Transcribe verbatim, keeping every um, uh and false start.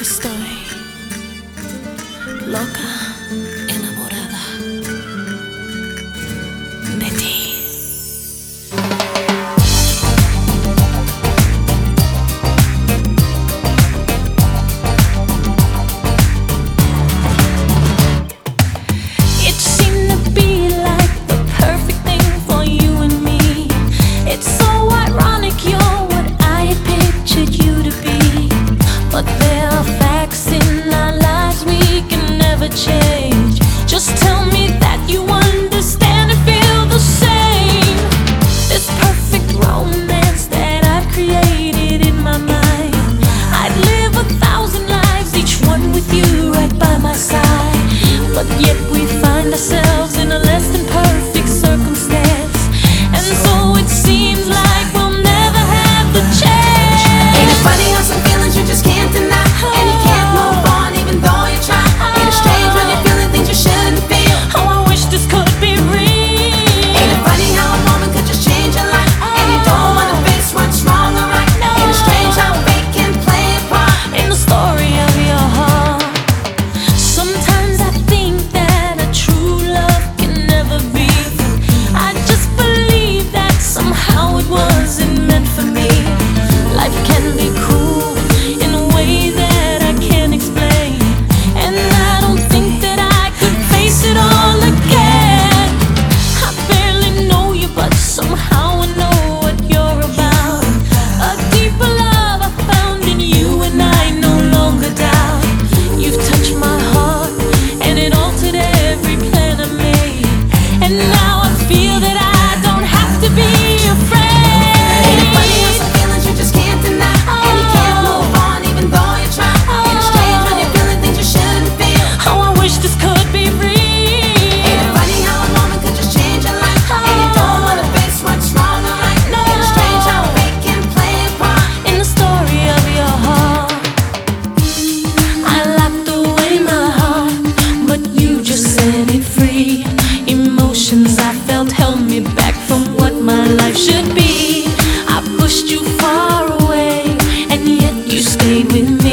Estoy loca, enamorada de ti. It seemed to be like the perfect thing for you and me. It's so ironic you're what I had pictured you to be. But there are facts in our lives we can never change. Just tell me that you understand and feel the same. This perfect romance that I've created in my mind, I'd live a thousand lives, each one with you right by my side. But yet we find ourselves in a less than perfect circumstance, and so it seems like we'll never have the chance. Ain't it funny how some feelings you just can't deny, and you can't move on even though you try. Ain't it strange when you're feeling things you shouldn't feel? Oh, I wish this could be real. Ain't it funny how a moment could just change your life, and you don't wanna face what's wrong or right? Ain't it strange how fate can play a part In the story of your heart, sometimes I think that a true love can never be. I just believe that somehow it wasn't meant for me. Life can be cruel in a way that I can't explain, and I don't think that I could face it all again. I barely know you, but somehow I know what you're about. A deeper love I found in you, and I no longer doubt. You've touched my heart, and it altered every plan I made. And now I feel that I don't have to be afraid. Ain't it funny how some feelings you just can't deny, and you can't move on even though you try? Ain't it strange when you're feeling things you shouldn't feel? Oh, I wish this could be real. Ain't it funny how a moment could just change your life, and you don't wanna face what's wrong or right? Ain't it strange how fate can play a part In the story of your heart, I locked away my heart, but you just set it free. Emotions I felt held me back from what my life should be. I pushed you far away, and yet you stayed with me.